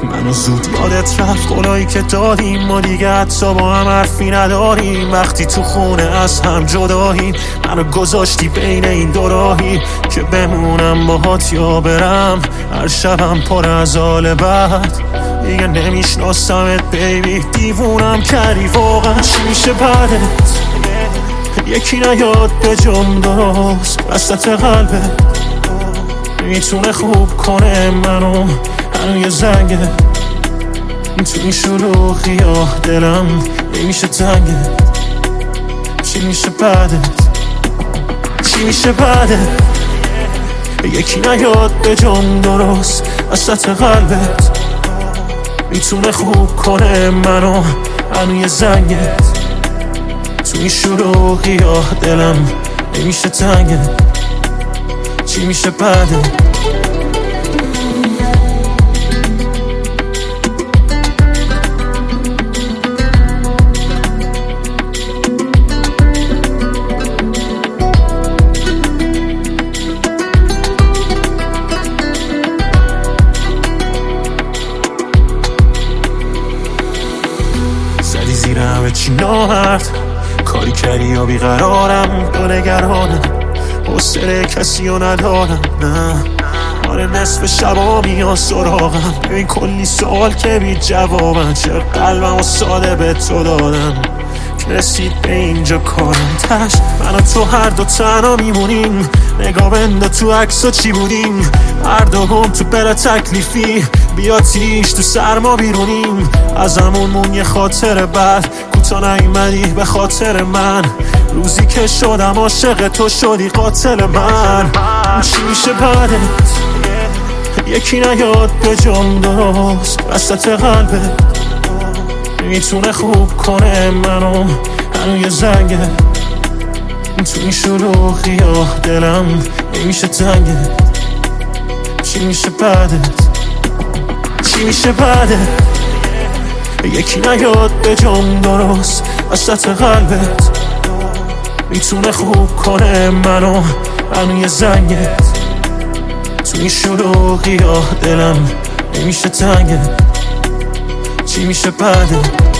منو زود یادت رفت قولایی که دادیم، ما دیگه حتی با هم حرفی نداریم. وقتی تو خونه از هم جداییم، منو گذاشتی بین این دو راهی که بمونم باهات یا برم. هر شبم پر از حال بد، دیگه نمیشناسمت بیبی. دیوونم کردی واقعا، چی میشه بعدت؟ یکی نیاد به جم درست وسط قلبت، میتونه خوب کنه منو. هنو یه زنگه تو این شلوغی ها دلم نمیشه تنگه. چی میشه بعدت؟ چی میشه بعدت؟ یکی نیاد به جم درست وسط قلبت، میتونه خوب کنه منو. هنو یه زنگه تو این شلوغی ها دلم نمیشه تنگه. چی میشه بعدت؟ زدی زیر همه چی نامرد، کاری کردی یا بیقرارم تو نگرانم. حوصله کسی رو ندارم، نه آره نصف شبا میان سراغم. ببین کلی سوال که بی جوابن، چه قلبم و ساده به تو دادم که رسید به اینجا کارم. تش من و تو هر دو تنها میمونیم، نگاه بنده تو عکسا چی بودیم. هر دو گم تو بلا تکلیفی، بیا تیش تو سرما بیرونیم. از همون یه خاطر بد، کوتا نیومدی به خاطر من. روزی که شدم عاشق تو شدی قاتل من. چی میشه بعدت؟ یکی نیاد به جم درست وسط قلبت، میتونه خوب کنه منو. هنو یه زنگه تو این شلوغی ها دلم نمیشه تنگه. چی میشه بعدت؟ چی میشه بعدت؟ یکی نیاد به جم درست وسط قلبت، میتونه خوب کنه منو. هنو یه زنگه تو این شلوغی ها دلم نمیشه تنگه. چی میشه بعدت؟